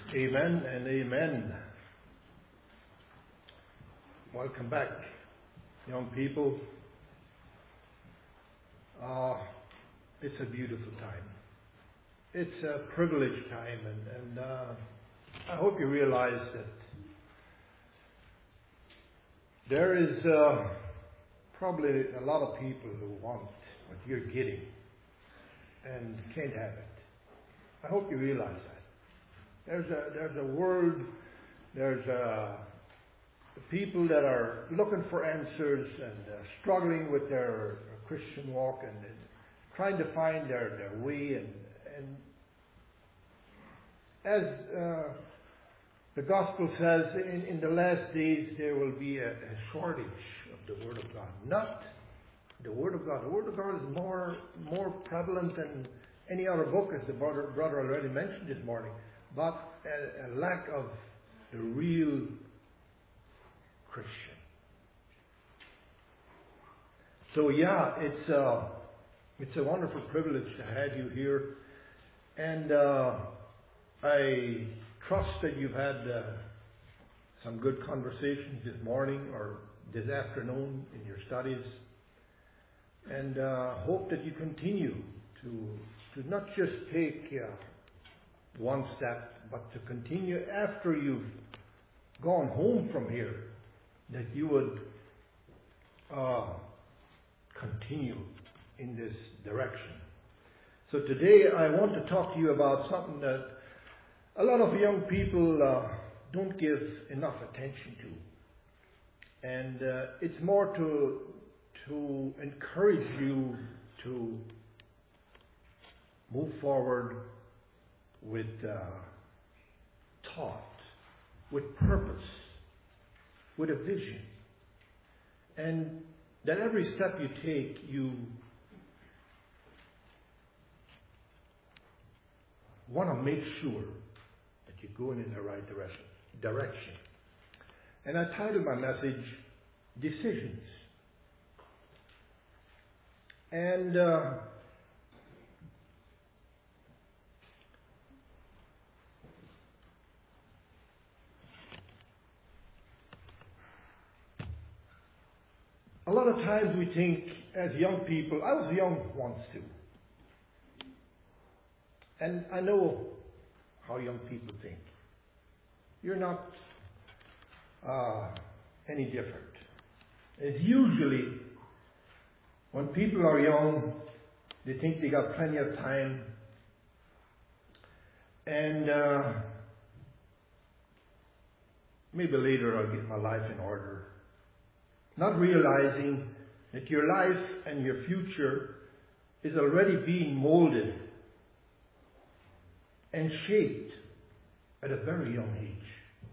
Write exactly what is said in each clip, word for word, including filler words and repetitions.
Amen and amen. Welcome back, young people. Uh, it's a beautiful time. It's a privileged time, and, and uh, I hope you realize that there is uh, probably a lot of people who want what you're getting and can't have it. I hope you realize that. There's a there's a world, there's a people that are looking for answers and uh, struggling with their Christian walk and, and trying to find their, their way. And, and as uh, the Gospel says, in, in the last days there will be a, a shortage of the Word of God. Not the Word of God. The Word of God is more more prevalent than any other book, as the brother, brother already mentioned this morning. But a, a lack of the real Christian. So yeah, it's uh, it's a wonderful privilege to have you here, and uh, I trust that you've had uh, some good conversations this morning or this afternoon in your studies, and uh, hope that you continue to to not just take uh, one step, but to continue after you've gone home from here, that you would uh, continue in this direction. So today I want to talk to you about something that a lot of young people uh, don't give enough attention to. And uh, it's more to, to encourage you to move forward with uh, thought, with purpose, with a vision. And that every step you take, you want to make sure that you're going in the right direction. direction. And I titled my message, Decisions. And uh, a lot of times we think, as young people, I was young once too. And I know how young people think. You're not uh, any different. It's usually, when people are young, they think they got plenty of time. And uh, maybe later I'll get my life in order. Not realizing that your life and your future is already being molded and shaped at a very young age.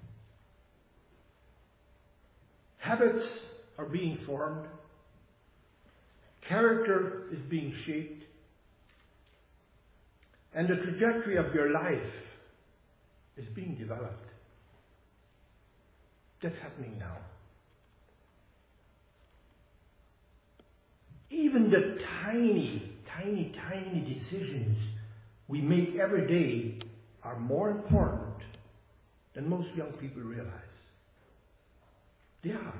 Habits are being formed. Character is being shaped. And the trajectory of your life is being developed. That's happening now. Even the tiny, tiny, tiny decisions we make every day are more important than most young people realize. They are.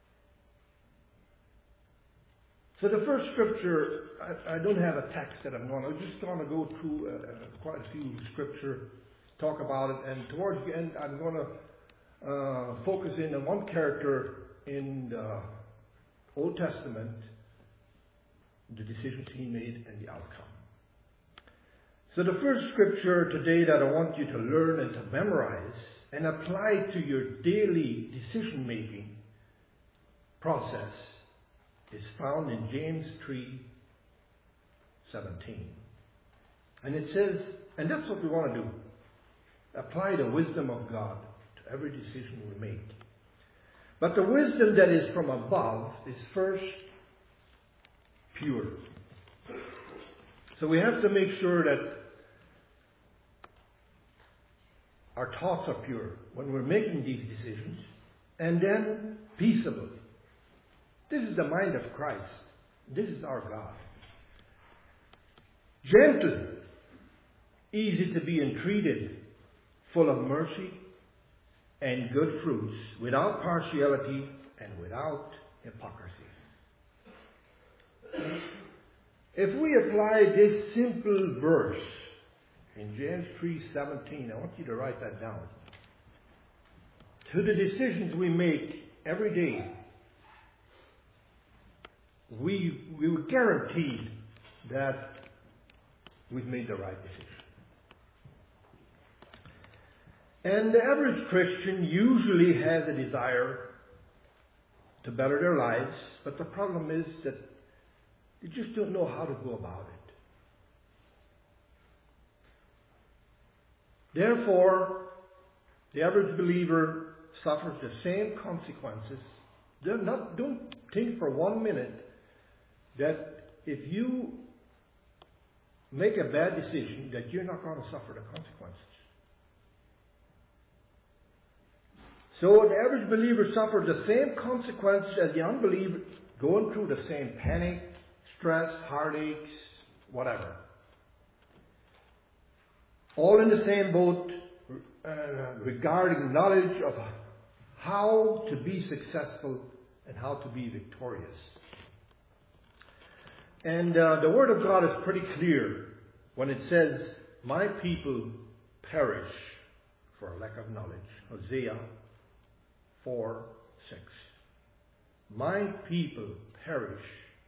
So the first scripture, I, I don't have a text that I'm going to, I'm just going to go through uh, quite a few scripture, talk about it, and towards the end I'm going to uh, focus in on one character in the Old Testament, the decisions he made and the outcome. So the first scripture today that I want you to learn and to memorize and apply to your daily decision-making process is found in James three seventeen. And it says, and that's what we want to do, apply the wisdom of God to every decision we make. But the wisdom that is from above is first pure. So we have to make sure that our thoughts are pure when we're making these decisions, and then peaceable. This is the mind of Christ. This is our God. Gentle, easy to be entreated, full of mercy and good fruits, without partiality and without hypocrisy. If we apply this simple verse in James three seventeen, I want you to write that down, to the decisions we make every day, we we were guaranteed that we've made the right decision. And the average Christian usually has a desire to better their lives, but the problem is that they just don't know how to go about it. Therefore, the average believer suffers the same consequences. They're not, don't think for one minute that if you make a bad decision, that you're not going to suffer the consequences. So the average believer suffers the same consequences as the unbeliever, going through the same panic, stress, heartaches, whatever. All in the same boat uh, regarding knowledge of how to be successful and how to be victorious. And uh, the Word of God is pretty clear when it says, my people perish for a lack of knowledge. Hosea four six. My people perish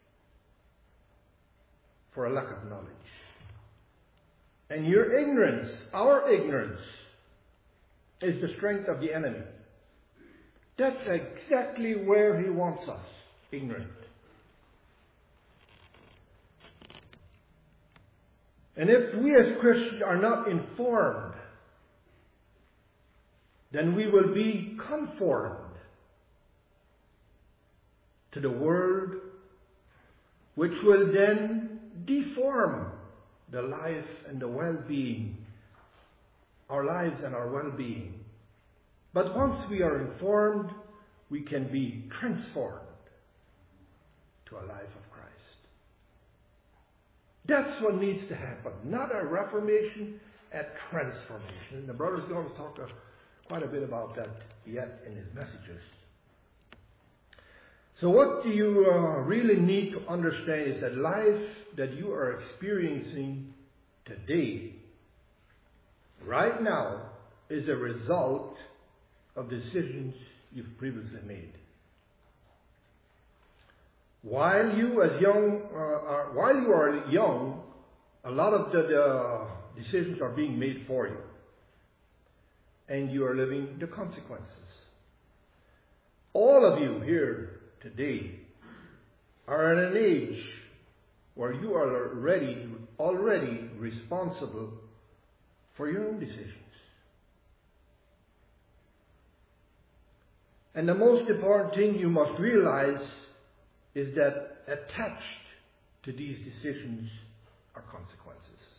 for a lack of knowledge. And your ignorance, our ignorance, is the strength of the enemy. That's exactly where he wants us, ignorant. And if we as Christians are not informed, then we will be conformed to the world, which will then deform the life and the well-being, our lives and our well-being. But once we are informed, we can be transformed to a life of Christ. That's what needs to happen. Not a reformation, a transformation. And the brother's going to talk a, quite a bit about that yet in his messages. So what do you uh, really need to understand is that life that you are experiencing today, right now, is a result of decisions you've previously made. While you as young, uh, are, while you are young, a lot of the, the decisions are being made for you, and you are living the consequences. All of you here today are at an age where you are already, already responsible for your own decisions. And the most important thing you must realize is that attached to these decisions are consequences.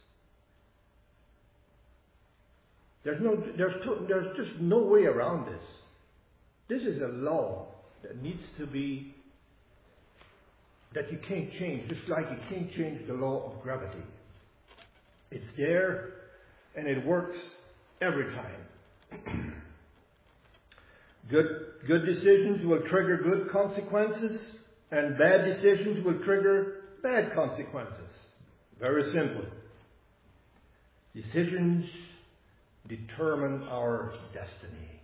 There's no, there's, to, there's just no way around this. This is a law that needs to be, that you can't change, just like you can't change the law of gravity. It's there, and it works every time. Good, good decisions will trigger good consequences, and bad decisions will trigger bad consequences. Very simple. Decisions determine our destiny.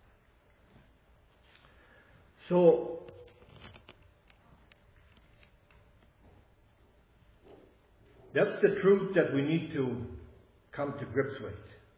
So, that's the truth that we need to come to grips with.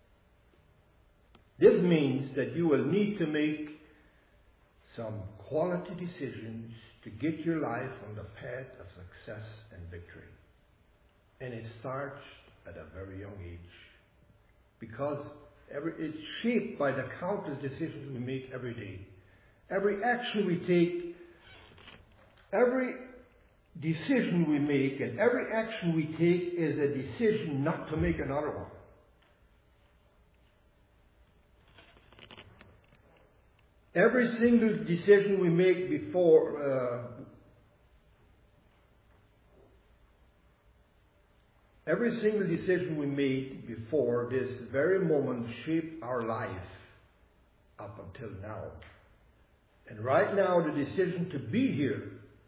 This means that you will need to make some quality decisions to get your life on the path of success and victory. And it starts at a very young age. Because every, it's shaped by the countless decisions we make every day. Every action we take, every decision we make, and every action we take is a decision not to make another one. Every single decision we make before uh, Every single decision we made before this very moment shaped our life up until now. And right now, the decision to be here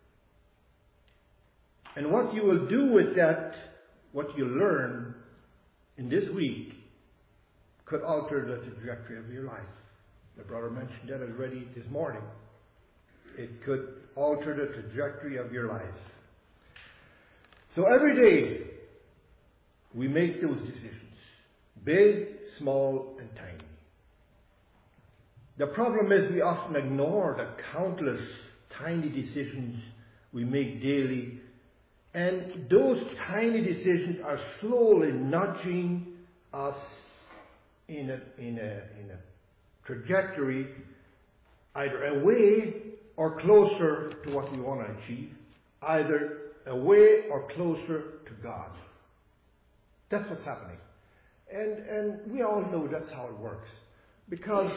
and what you will do with that, what you learn in this week, could alter the trajectory of your life. The brother mentioned that already this morning. It could alter the trajectory of your life. So every day, we make those decisions. Big, small, and tiny. The problem is we often ignore the countless tiny decisions we make daily. And those tiny decisions are slowly nudging us in a, in a, in a trajectory either away or closer to what we want to achieve. Either away or closer to God. That's what's happening. And, and we all know that's how it works. Because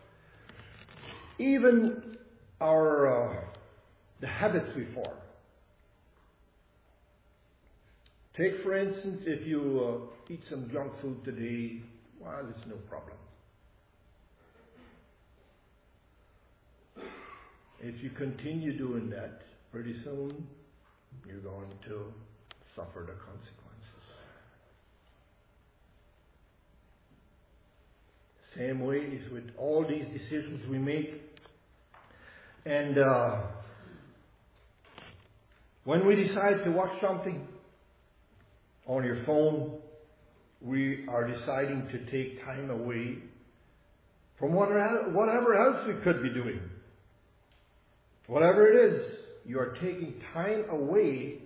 even our, uh, the habits we form. Take, for instance, if you uh, eat some junk food today, well, it's no problem. If you continue doing that, pretty soon you're going to suffer the consequences. Same way is with all these decisions we make. And uh, when we decide to watch something on your phone, we are deciding to take time away from whatever else we could be doing. Whatever it is, you are taking time away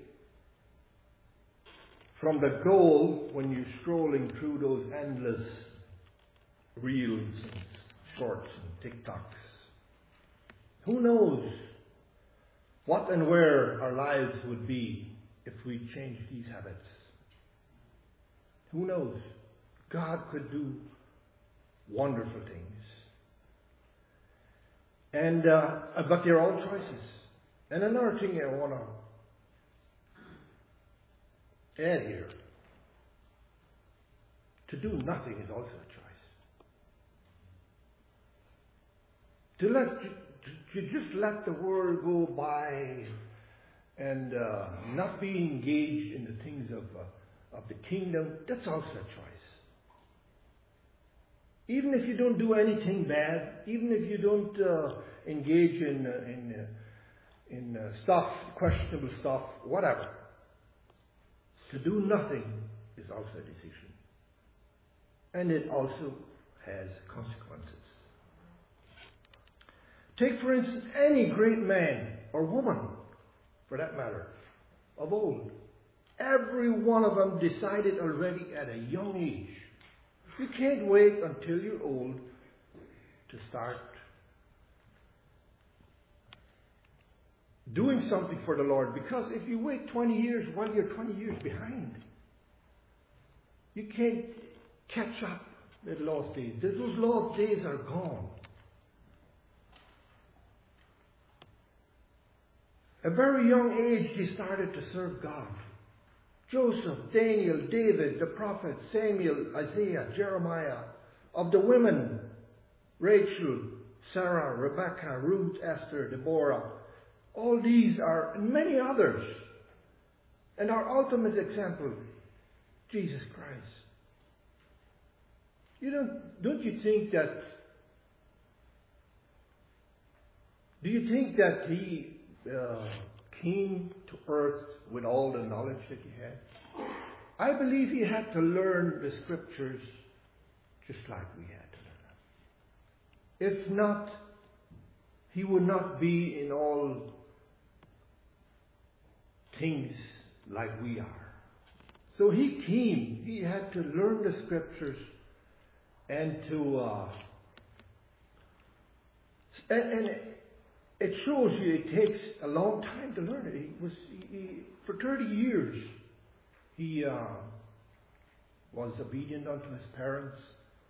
from the goal when you're scrolling through those endless reels and shorts and TikToks. Who knows what and where our lives would be if we changed these habits? Who knows? God could do wonderful things. And uh, but they're all choices. And another thing I want to add here. To do nothing is also a choice. To let to, to just let the world go by and uh, not be engaged in the things of uh, of the kingdom, that's also a choice. Even if you don't do anything bad, even if you don't uh, engage in uh, in uh, in uh, stuff, questionable stuff, whatever. To do nothing is also a decision. And it also has consequences. Take, for instance, any great man or woman, for that matter, of old. Every one of them decided already at a young age. You can't wait until you're old to start doing something for the Lord. Because if you wait twenty years, well, you're twenty years behind. You can't catch up with lost days. Those lost days are gone. At a very young age, they started to serve God. Joseph, Daniel, David, the prophets, Samuel, Isaiah, Jeremiah. Of the women, Rachel, Sarah, Rebecca, Ruth, Esther, Deborah. All these are, and many others. And our ultimate example, Jesus Christ. You don't, don't you think that, do you think that he uh, came to earth with all the knowledge that he had? I believe he had to learn the scriptures just like we had to learn them. If not, he would not be in all things like we are. So he came, he had to learn the scriptures and to, uh, and, and it shows you it takes a long time to learn it. He was, he, he, for thirty years, he uh, was obedient unto his parents,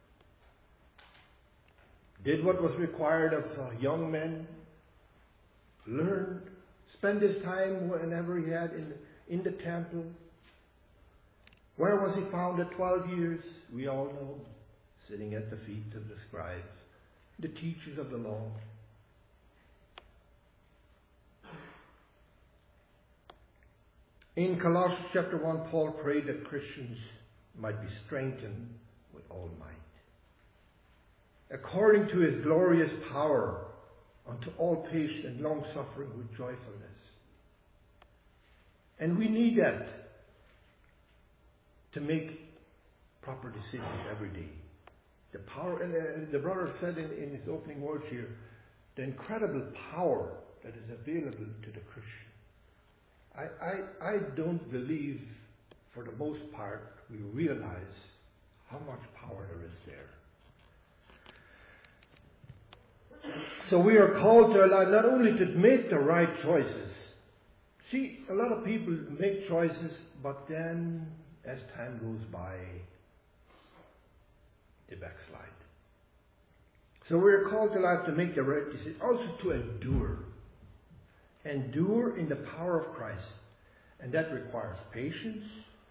did what was required of uh, young men, learned, spent his time whenever he had in, in the temple. Where was he found at twelve years? We all know. Sitting at the feet of the scribes, the teachers of the law. In Colossians chapter one, Paul prayed that Christians might be strengthened with all might, according to his glorious power, unto all patience and long suffering with joyfulness. And we need that to make proper decisions every day. The power, and uh, the brother said in, in his opening words here, the incredible power that is available to the Christian. I, I, I don't believe, for the most part, we realize how much power there is there. So we are called to allow not only to make the right choices. See, a lot of people make choices, but then as time goes by, they backslide. So we are called to allow to make the right decision, also to endure. Endure in the power of Christ. And that requires patience.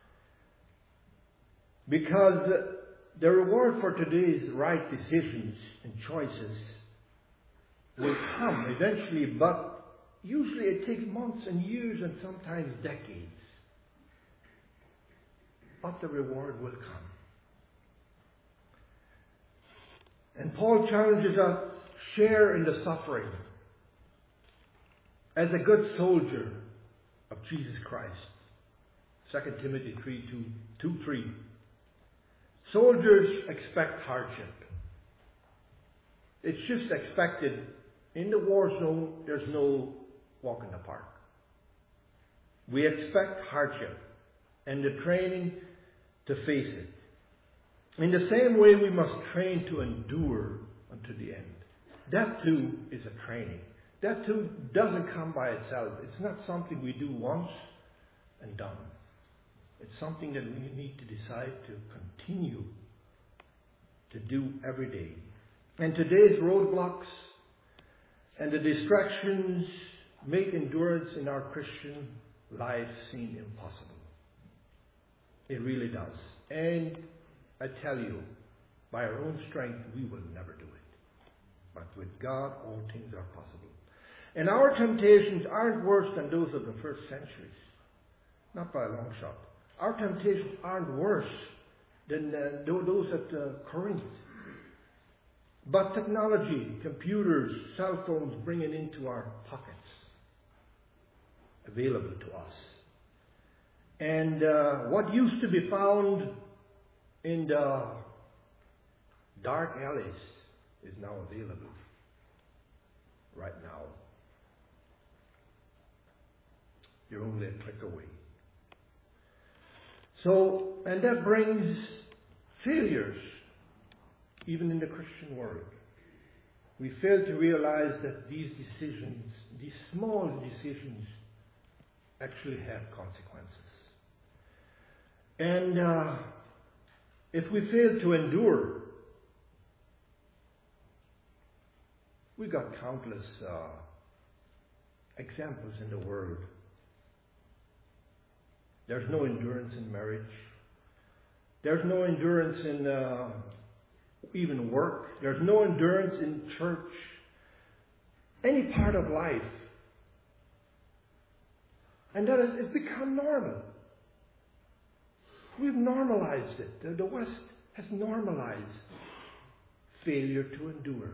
Because the reward for today's right decisions and choices will come eventually, but usually it takes months and years and sometimes decades. But the reward will come. And Paul challenges us, share in the suffering as a good soldier of Jesus Christ. Second Timothy three, two, three. Soldiers expect hardship. It's just expected. In the war zone, there's no walk in the park. We expect hardship and the training to face it. In the same way, we must train to endure unto the end. That too is a training. That too doesn't come by itself. It's not something we do once and done. It's something that we need to decide to continue to do every day. And today's roadblocks and the distractions make endurance in our Christian life seem impossible. It really does. And I tell you, by our own strength, we will never do it. But with God, all things are possible. And our temptations aren't worse than those of the first centuries. Not by a long shot. Our temptations aren't worse than uh, those at uh, Corinth. But technology, computers, cell phones bring it into our pockets. Available to us. And uh, what used to be found in the dark alleys is now available right now. You're only a click away. So, and that brings failures, even in the Christian world. We fail to realize that these decisions, these small decisions, actually have consequences. And uh, if we fail to endure, we've got countless uh, examples in the world. There's no endurance in marriage. There's no endurance in uh, even work. There's no endurance in church. Any part of life. And that has it's become normal. We've normalized it. The, the West has normalized failure to endure.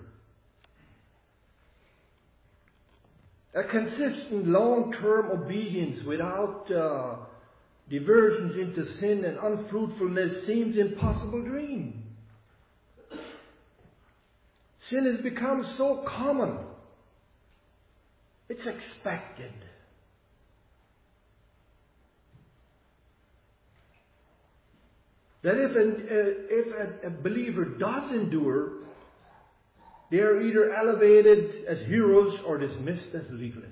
A consistent long-term obedience without uh, diversions into sin and unfruitfulness seems an impossible dream. Sin has become so common. It's expected. That if, an, uh, if a, a believer does endure, they are either elevated as heroes or dismissed as legalists.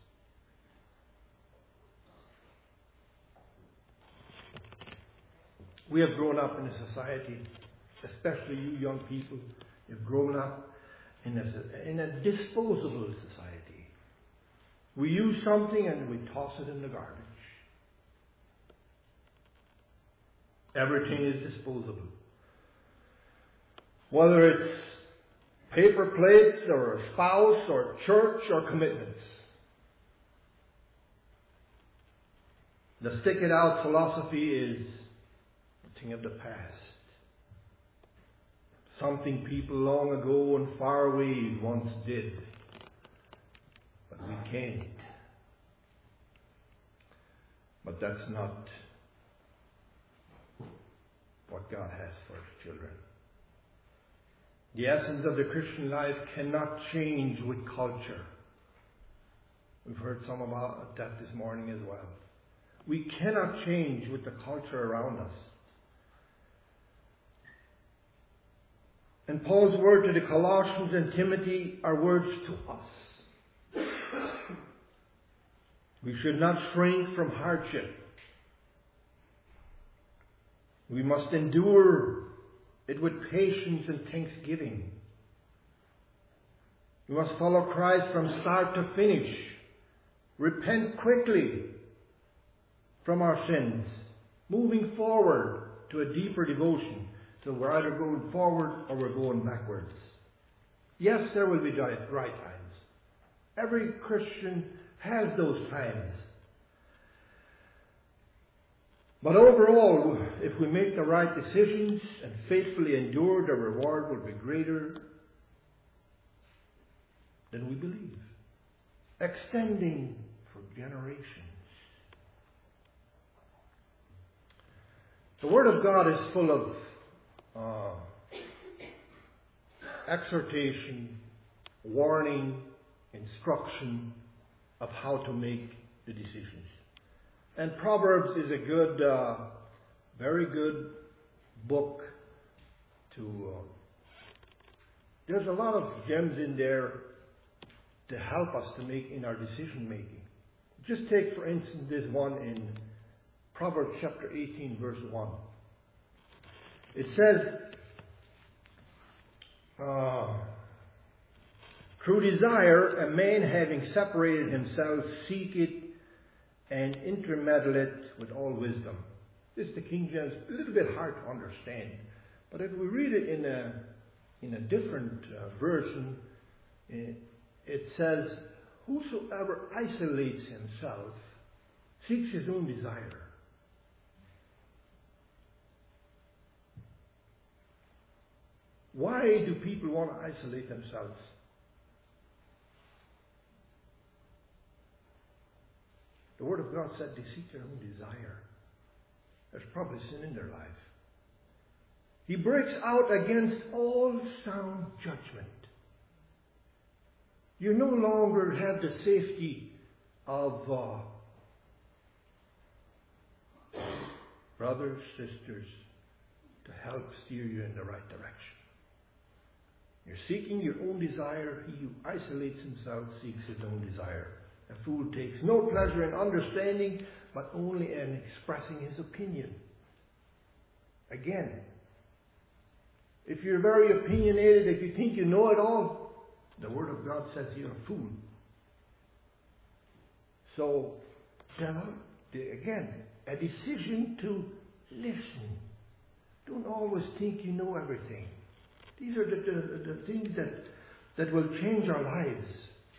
We have grown up in a society, especially you young people, you've grown up in a, in a disposable society. We use something and we toss it in the garbage. Everything is disposable. Whether it's paper plates or a spouse or church or commitments. The stick it out philosophy is a thing of the past. Something people long ago and far away once did. But we can't. But that's not what God has for His children. The essence of the Christian life cannot change with culture. We've heard some about that this morning as well. We cannot change with the culture around us. And Paul's word to the Colossians and Timothy are words to us. We should not shrink from hardship. We must endure it with patience and thanksgiving. We must follow Christ from start to finish. Repent quickly from our sins, moving forward to a deeper devotion. So we're either going forward or we're going backwards. Yes, there will be right times. Every Christian has those times. But overall, if we make the right decisions and faithfully endure, the reward will be greater than we believe, extending for generations. The Word of God is full of uh, exhortation, warning, instruction of how to make the decisions. And Proverbs is a good, uh, very good book to... Uh, there's a lot of gems in there to help us to make in our decision making. Just take, for instance, this one in Proverbs chapter eighteen, verse one. It says, uh, through desire, a man having separated himself seeketh and intermeddle it with all wisdom. This is the King James, a little bit hard to understand. But if we read it in a in a different uh, version, it, it says, whosoever isolates himself seeks his own desire. Why do people want to isolate themselves? The Word of God said they seek their own desire. There's probably sin in their life. He breaks out against all sound judgment. You no longer have the safety of uh, brothers, sisters, to help steer you in the right direction. You're seeking your own desire. He who isolates himself seeks his own desire. A fool takes no pleasure in understanding, but only in expressing his opinion. Again, if you're very opinionated, if you think you know it all, the Word of God says you're a fool. So, again, a decision to listen. Don't always think you know everything. These are the, the, the things that, that will change our lives.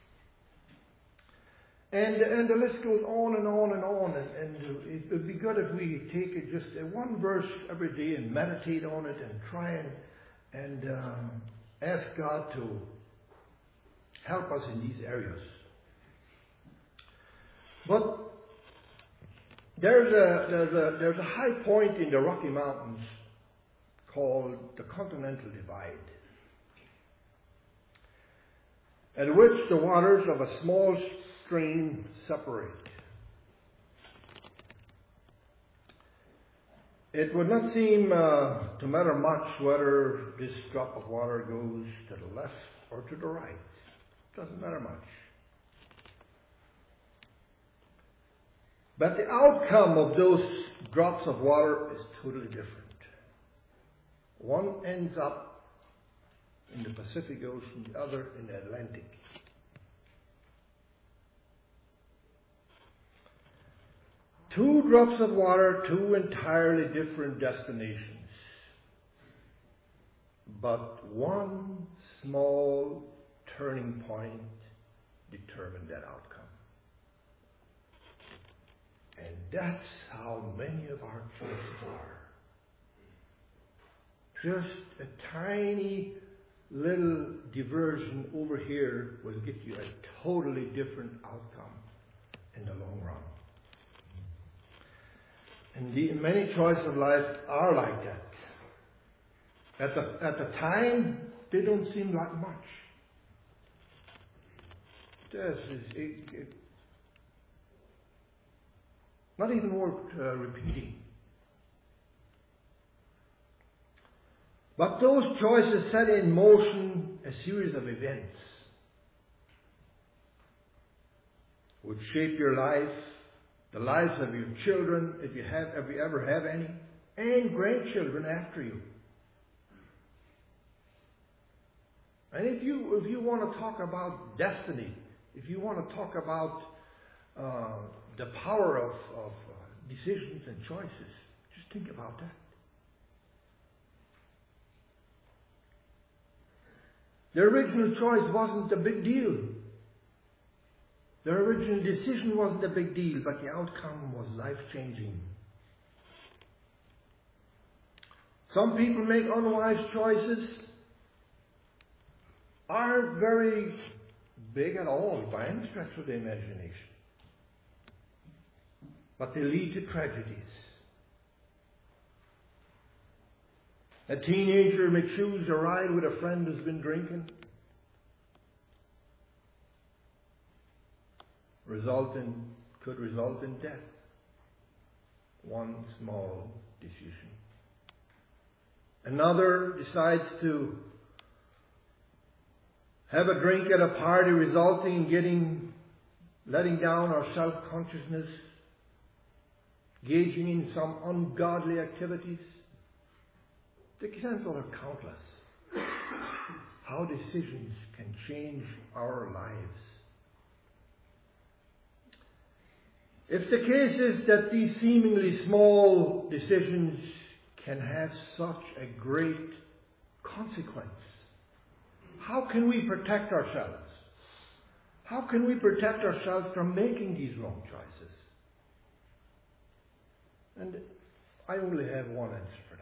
And, and the list goes on and on and on. And, and it would be good if we take it just one verse every day and meditate on it and try and, and um, ask God to help us in these areas. But there's a, there's a, there's a high point in the Rocky Mountains called the Continental Divide, at which the waters of a small stream separate. It would not seem uh, to matter much whether this drop of water goes to the left or to the right. It doesn't matter much. But the outcome of those drops of water is totally different. One ends up in the Pacific Ocean, the other in the Atlantic. Two drops of water, two entirely different destinations. But one small turning point determined that outcome. And that's how many of our choices are. Just a tiny little diversion over here will get you a totally different outcome in the long run. And the, many choices of life are like that. At the, at the time, they don't seem like much. This is it, it, not even worth uh, repeating. But those choices set in motion a series of events which shape your life, the lives of your children, if you have, if you ever have any, and grandchildren after you. And if you if you want to talk about destiny, if you want to talk about uh, the power of, of uh, decisions and choices, just think about that. The original choice wasn't a big deal. The original decision wasn't a big deal, but the outcome was life-changing. Some people make unwise choices, aren't very big at all by any stretch of the imagination. But they lead to tragedies. A teenager may choose a ride with a friend who's been drinking, result in, could result in death. One small decision. Another decides to have a drink at a party, resulting in getting, letting down our self-consciousness, engaging in some ungodly activities. The examples are countless. How decisions can change our lives. If the case is that these seemingly small decisions can have such a great consequence, how can we protect ourselves? How can we protect ourselves from making these wrong choices? And I only have one answer for that.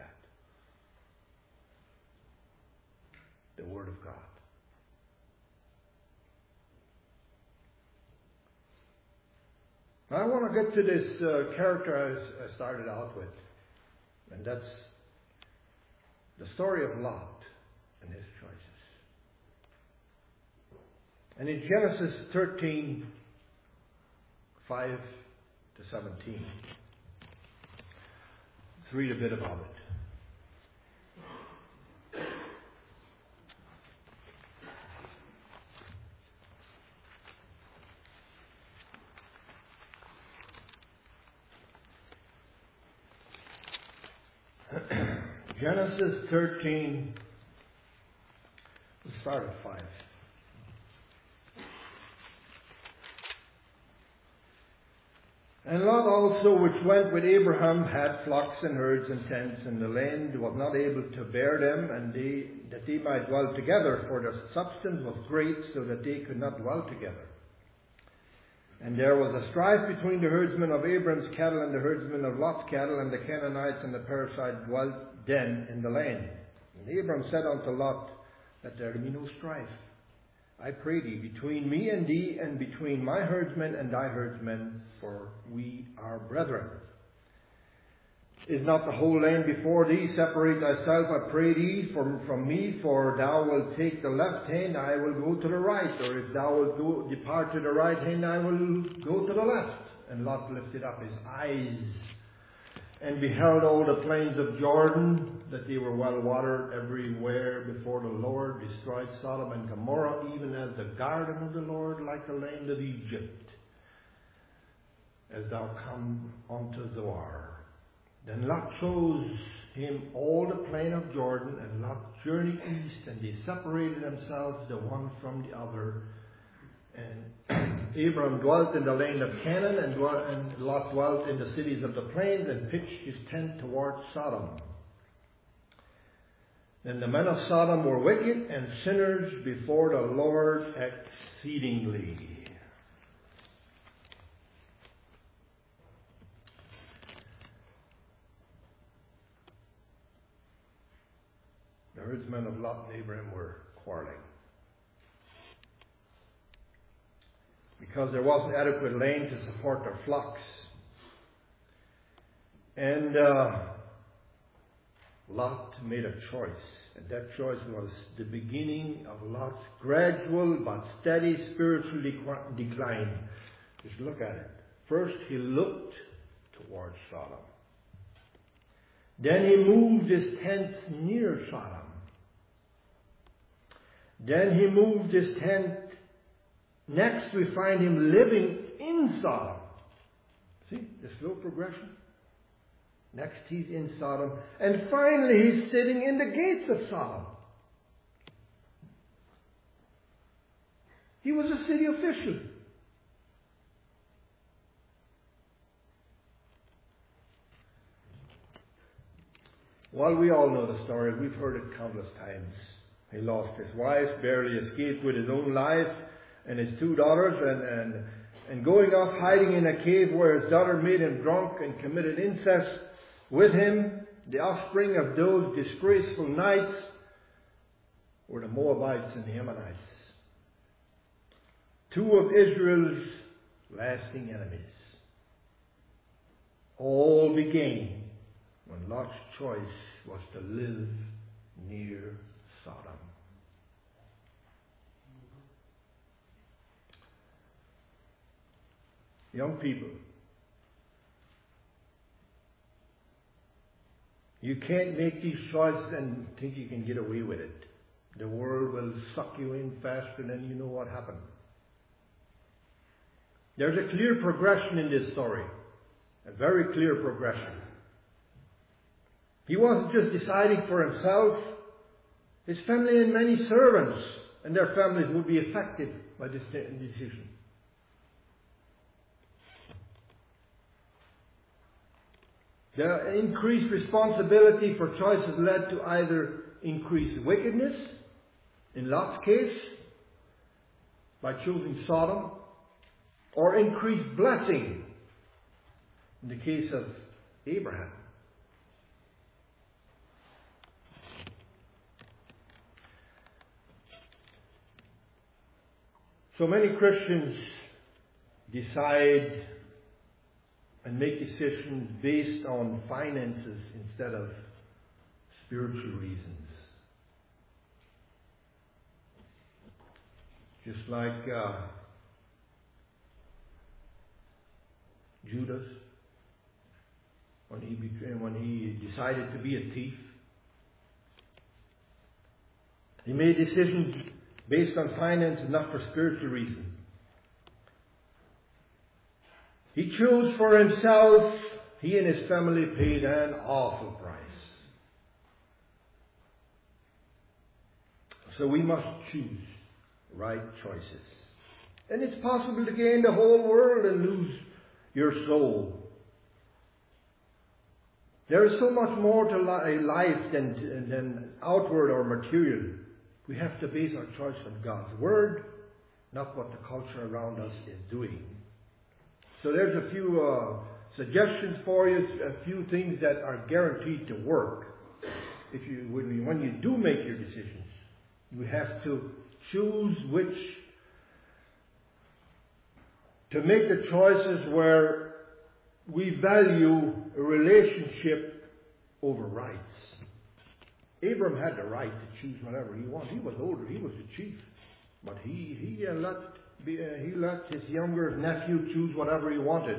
The Word of God. Now I want to get to this uh, character I started out with. And that's the story of Lot and his choices. And in Genesis thirteen, five to seventeen, let's read a bit about it. Genesis thirteen, we'll start at five. And Lot also, which went with Abraham, had flocks and herds and tents, and the land was not able to bear them, and they, that they might dwell together, for their substance was great, so that they could not dwell together. And there was a strife between the herdsmen of Abram's cattle and the herdsmen of Lot's cattle, and the Canaanites and the Perizzites dwelt then in the land. And Abram said unto Lot, that there be no strife, I pray thee, between me and thee, and between my herdsmen and thy herdsmen, for we are brethren. Is not the whole land before thee? Separate thyself, I pray thee, from, from me, for thou wilt take the left hand, I will go to the right. Or if thou wilt go, depart to the right hand, I will go to the left. And Lot lifted up his eyes, and beheld all the plains of Jordan, that they were well watered everywhere before the Lord, destroyed Sodom and Gomorrah, even as the garden of the Lord, like the land of Egypt, as thou come unto Zoar. Then Lot chose him all the plain of Jordan, and Lot journeyed east, and they separated themselves the one from the other. And Abram dwelt in the land of Canaan, and, dwelt, and Lot dwelt in the cities of the plains, and pitched his tent towards Sodom. Then the men of Sodom were wicked and sinners before the Lord exceedingly. The herdsmen of Lot and Abraham were quarreling, because there wasn't adequate land to support their flocks. And uh, Lot made a choice. And that choice was the beginning of Lot's gradual but steady spiritual decline. Just look at it. First, he looked towards Sodom. Then he moved his tent near Sodom. Then he moved his tent. Next, we find him living in Sodom. See, the slow progression. Next, he's in Sodom. And finally, he's sitting in the gates of Sodom. He was a city official. Well, we all know the story. We've heard it countless times. He lost his wife, barely escaped with his own life, and his two daughters, and, and, and going off hiding in a cave where his daughter made him drunk and committed incest with him. The offspring of those disgraceful nights were the Moabites and the Ammonites, two of Israel's lasting enemies. All began when Lot's choice was to live near Sodom. Young people, you can't make these choices and think you can get away with it. The world will suck you in faster than you know what happened. There's a clear progression in this story. A very clear progression. He wasn't just deciding for himself. His family and many servants and their families would be affected by this decision. The increased responsibility for choices led to either increased wickedness, in Lot's case, by choosing Sodom, or increased blessing, in the case of Abraham. So many Christians decide and make decisions based on finances instead of spiritual reasons. Just like uh, Judas, when he became, when he decided to be a thief, he made decisions based on finance and not for spiritual reasons. He chose for himself. He and his family paid an awful price. So we must choose right choices. And it's possible to gain the whole world and lose your soul. There is so much more to life than, than outward or material. We have to base our choice on God's Word, not what the culture around us is doing. So there's a few uh, suggestions for you, a few things that are guaranteed to work. If you, when you, when you do make your decisions, you have to choose which, to make the choices where we value a relationship over rights. Abram had the right to choose whatever he wanted. He was older, he was the chief, but he he uh, let be, uh, he let his younger nephew choose whatever he wanted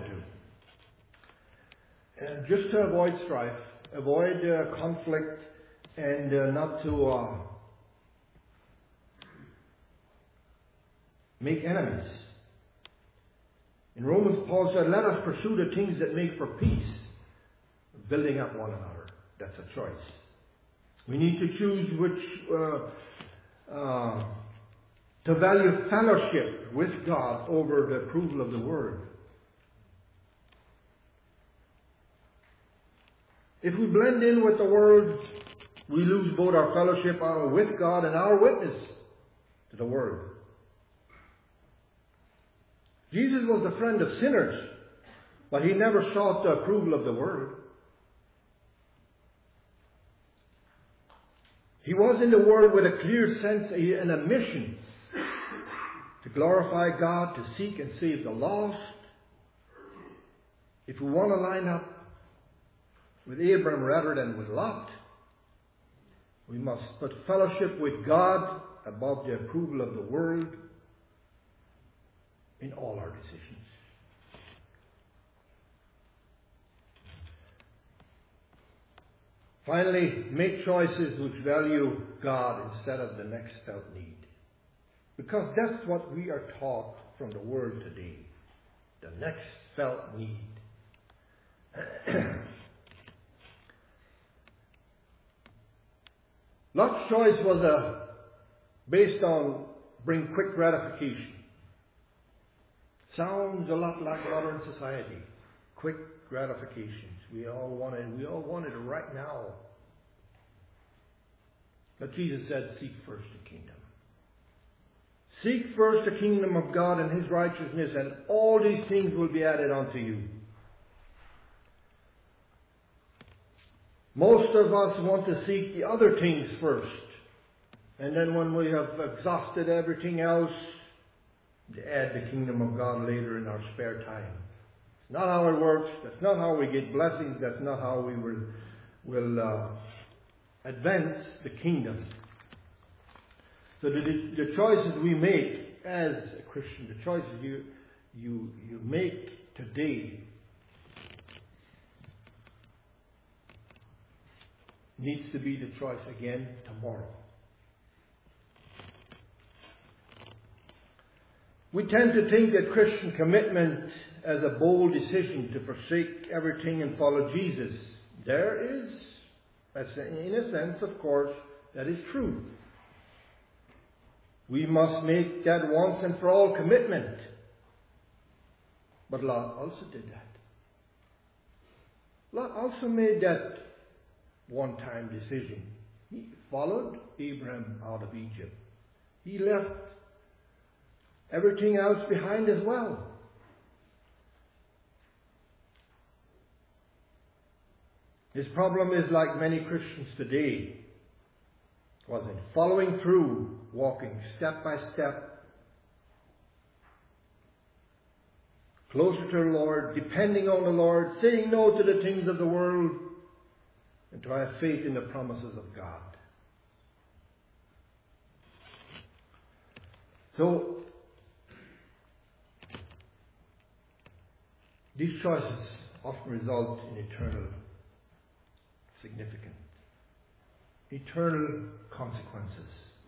to, and just to avoid strife, avoid uh, conflict, and uh, not to uh, make enemies. In Romans, Paul said, "Let us pursue the things that make for peace, building up one another." That's a choice. We need to choose which uh, uh, to value fellowship with God over the approval of the world. If we blend in with the world, we lose both our fellowship with God and our witness to the world. Jesus was the friend of sinners, but he never sought the approval of the world. He was in the world with a clear sense and a mission to glorify God, to seek and save the lost. If we want to line up with Abraham rather than with Lot, we must put fellowship with God above the approval of the world in all our decisions. Finally, make choices which value God instead of the next felt need. Because that's what we are taught from the world today. The next felt need. Lot's choice was uh, based on bring quick gratification. Sounds a lot like modern society. Quick gratifications. We all want it. We all want it right now. But Jesus said, seek first the kingdom. Seek first the kingdom of God and His righteousness, and all these things will be added unto you. Most of us want to seek the other things first. And then when we have exhausted everything else, to add the kingdom of God later in our spare time. It's not how it works. That's not how we get blessings. That's not how we will, will uh, advance the kingdom. So the, the choices we make as a Christian, the choices you, you, you make today needs to be the choice again tomorrow. We tend to think that Christian commitment as a bold decision to forsake everything and follow Jesus. There is, in a sense, of course, that is true. We must make that once and for all commitment. But Lot also did that. Lot also made that one-time decision. He followed Abraham out of Egypt. He left everything else behind as well. His problem is like many Christians today, was in following through, walking step by step, closer to the Lord, depending on the Lord, saying no to the things of the world, and to have faith in the promises of God. So, these choices often result in eternal significance, eternal consequences.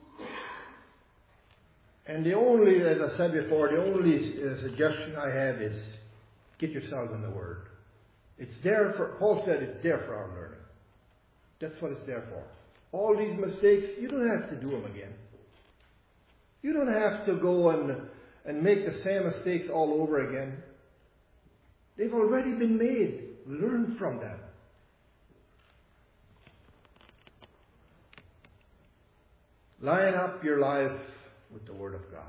And the only, as I said before, the only uh, suggestion I have is get yourselves in the Word. It's there for, Paul said it's there for our learning. That's what it's there for. All these mistakes, you don't have to do them again. You don't have to go and, and make the same mistakes all over again. They've already been made. Learn from them. Line up your life with the Word of God.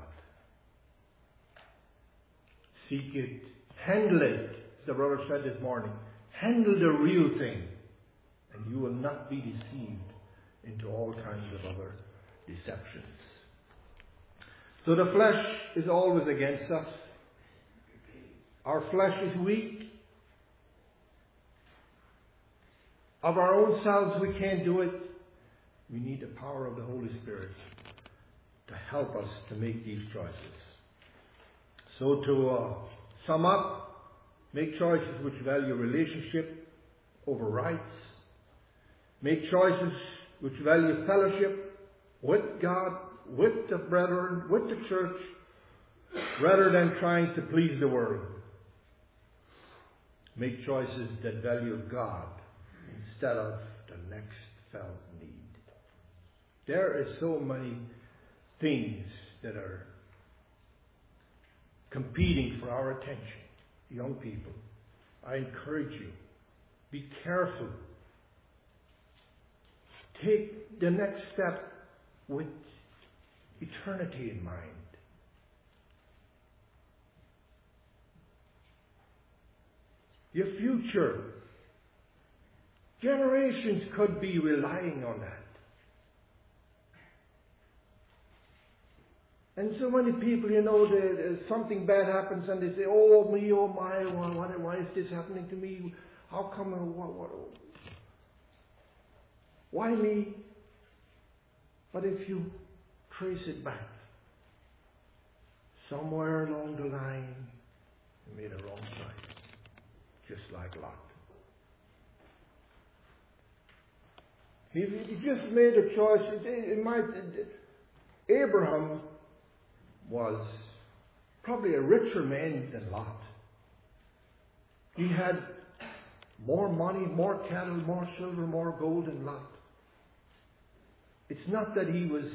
Seek it. Handle it. As the brother said this morning. Handle the real thing. And you will not be deceived into all kinds of other deceptions. So the flesh is always against us. Our flesh is weak. Of our own selves we can't do it. We need the power of the Holy Spirit to help us to make these choices. So to uh, sum up, make choices which value relationship over rights. Make choices which value fellowship with God, with the brethren, with the church, rather than trying to please the world. Make choices that value God instead of the next felt need. There are so many things that are competing for our attention. Young people, I encourage you, be careful. Take the next step with eternity in mind. Your future, generations could be relying on that. And so many people, you know, they, something bad happens and they say, oh me, oh my, why, why is this happening to me? How come, what, what, why me? But if you trace it back, somewhere along the line, you made a wrong choice, just like Lot. He, he just made a choice. It, it might, it, Abraham was probably a richer man than Lot. He had more money, more cattle, more silver, more gold than Lot. It's not that he was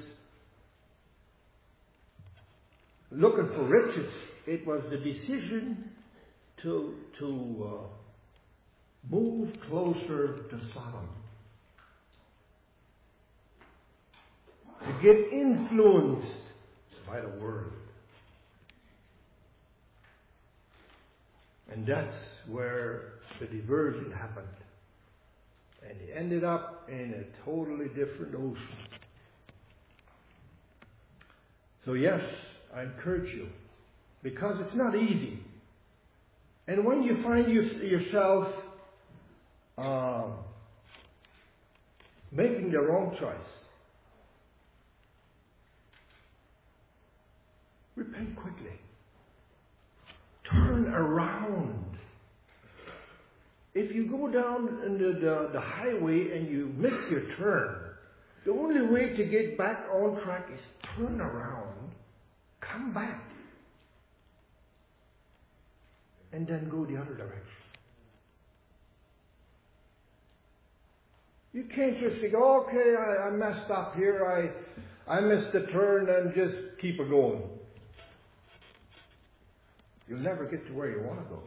looking for riches. It was the decision to, to uh, move closer to Sodom. To get influenced by the world. And that's where the diversion happened. And he ended up in a totally different ocean. So yes, I encourage you, because it's not easy. And when you find you, yourself uh, making the wrong choice, repent quickly. Turn around. If you go down the, the, the highway and you miss your turn, the only way to get back on track is turn around, come back, and then go the other direction. You can't just think, okay, I, I messed up here, I, I missed the turn, and just keep it going. You'll never get to where you want to go.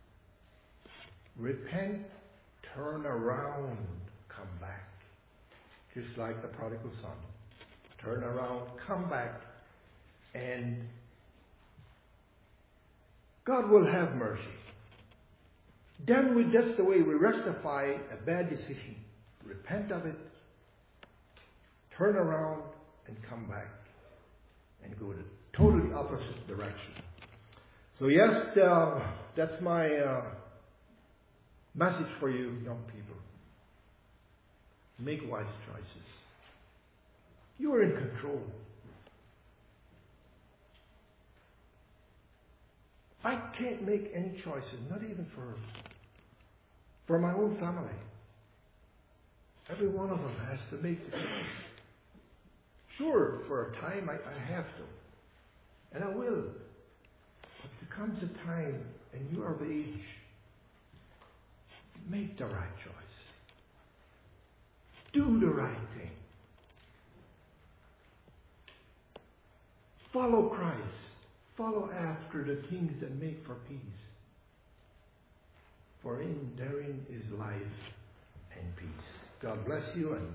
Repent, turn around, come back. Just like the prodigal son. Turn around, come back, and God will have mercy. Then we, that's the way we rectify a bad decision. Repent of it, turn around, and come back, and go the totally opposite direction. So yes, uh, that's my uh, message for you, young people. Make wise choices. You are in control. I can't make any choices, not even for, for my own family. Every one of them has to make the choice. Sure, for a time I, I have to. And I will. But there comes a time, and you are of age, make the right choice. Do the right thing. Follow Christ. Follow after the things that make for peace. For in therein is life and peace. God bless you, and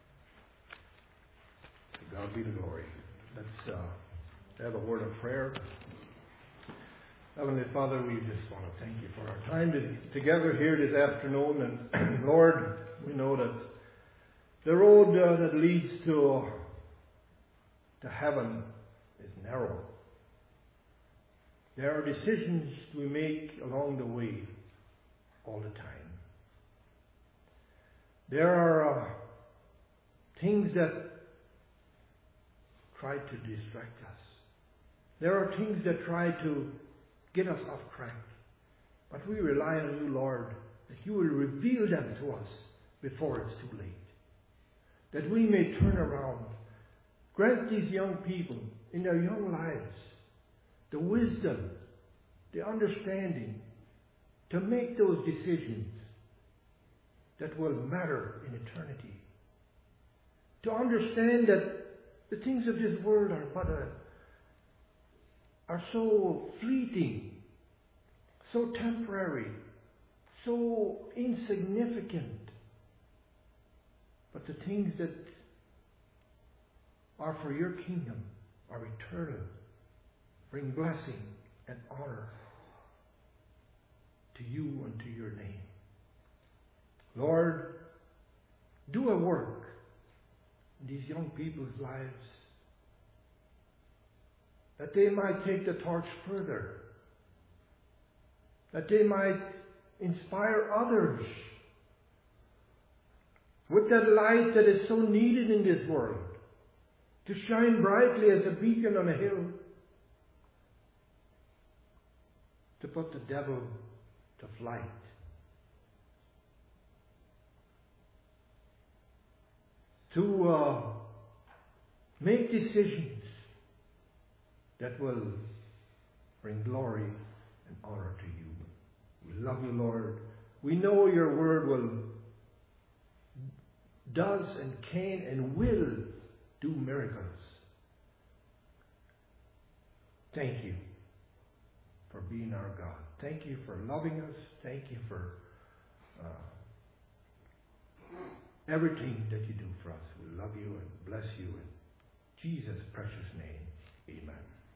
to God be the glory. Let's uh, have a word of prayer. Heavenly Father, we just want to thank you for our time to, together here this afternoon. And Lord, we know that the road uh, that leads to, to heaven is narrow. There are decisions we make along the way all the time. There are uh, things that try to distract us. There are things that try to get us off track. But we rely on you, Lord, that you will reveal them to us before it's too late. That we may turn around. Grant these young people in their young lives the wisdom, the understanding to make those decisions that will matter in eternity. To understand that the things of this world are but a, are so fleeting, so temporary, so insignificant. But the things that are for your kingdom are eternal, bring blessing and honor to you and to your name. Lord, do a work in these young people's lives, that they might take the torch further, that they might inspire others with that light that is so needed in this world, to shine brightly as a beacon on a hill, to put the devil to flight. To uh, make decisions that will bring glory and honor to you. We love you, Lord. We know your word will, does and can and will do miracles. Thank you for being our God. Thank you for loving us. Thank you for uh, everything that you do for us. We love you and bless you in Jesus' precious name. Amen.